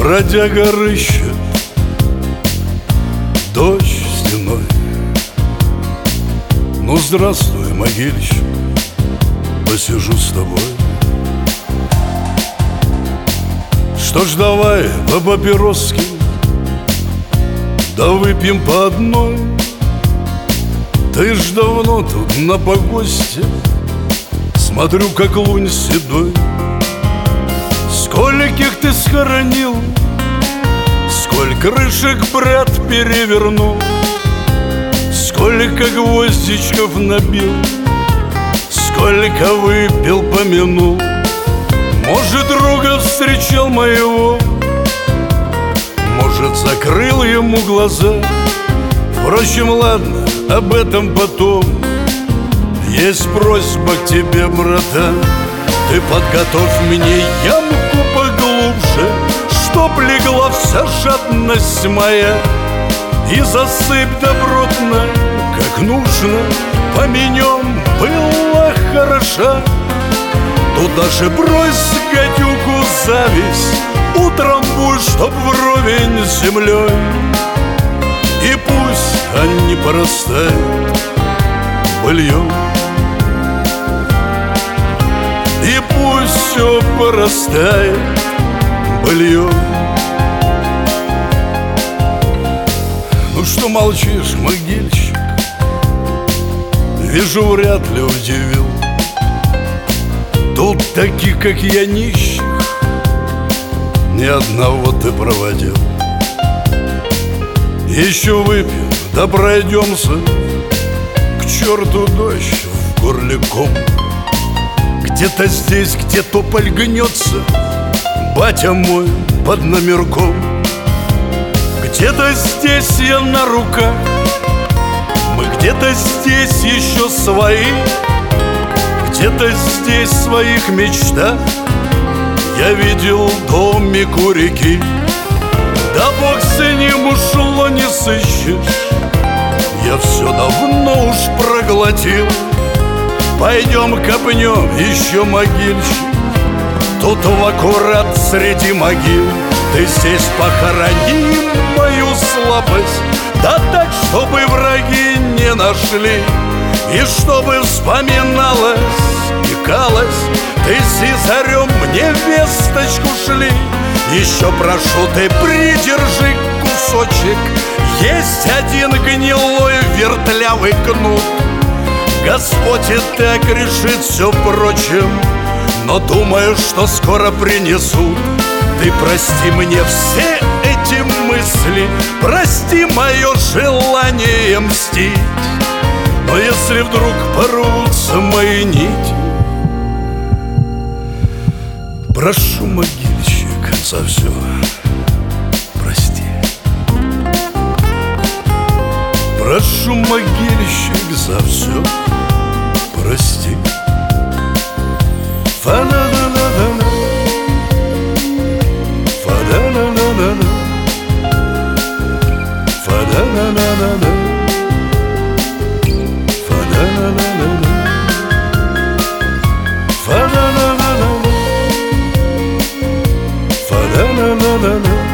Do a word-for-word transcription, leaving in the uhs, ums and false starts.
Бродяга рыщет, дождь стеной. Ну, здравствуй, могильщик, посижу с тобой. Что ж, давай по папироске, да выпьем по одной. Ты ж давно тут на погосте, смотрю, как лунь седой. Скольких ты схоронил, сколь крышек, брат, перевернул, сколько гвоздичков набил, сколько выпил, помянул. Может, друга встречал моего, может, закрыл ему глаза. Впрочем, ладно, об этом потом. Есть просьба к тебе, братан, ты подготовь мне ямку поглубже, чтоб легла вся жадность моя, и засыпь добротно, как нужно, поменем была хороша. Туда же брось, гадюку, зависть, утрамбуй, чтоб вровень с землей. И пусть они порастают быльем, и пусть все порастает быльем. Ну что молчишь, могильщик? Вижу, вряд ли удивил. Тут таких, как я, нищих ни одного ты проводил. Еще выпьем, да пройдемся, к черту дождь в горле ком. Где-то здесь, где тополь гнется, батя мой под номерком. Где-то здесь я на руках, мы где-то здесь еще свои. Где-то здесь в своих мечтах я видел домик у реки. Да бог с ним ушло, не сыщешь, я все давно уж проглотил. Пойдем копнем еще, могильщик, тут в аккурат среди могил. Ты здесь похорони мою слабость, да так, чтобы враги не нашли, и чтобы вспоминалось, пекалось, ты сизарем мне весточку шли. Еще прошу, ты придержи кусочек, есть один гнилой вертлявый кнут. Господь и так решит все прочим, но думаю, что скоро принесут. Ты прости мне все эти мысли, прости мое желание мстить. Но если вдруг порвутся мои нити, прошу, могильщик, за все прости. Прошу, могильщик, за все прости. Фа-на-на-на-на-на, фа-да-на-на-на-на, фа-да-на-на-на-на, фа-да-на-на-на-на, фа-да-на-на-на-на, фа-да-на-на-на-на.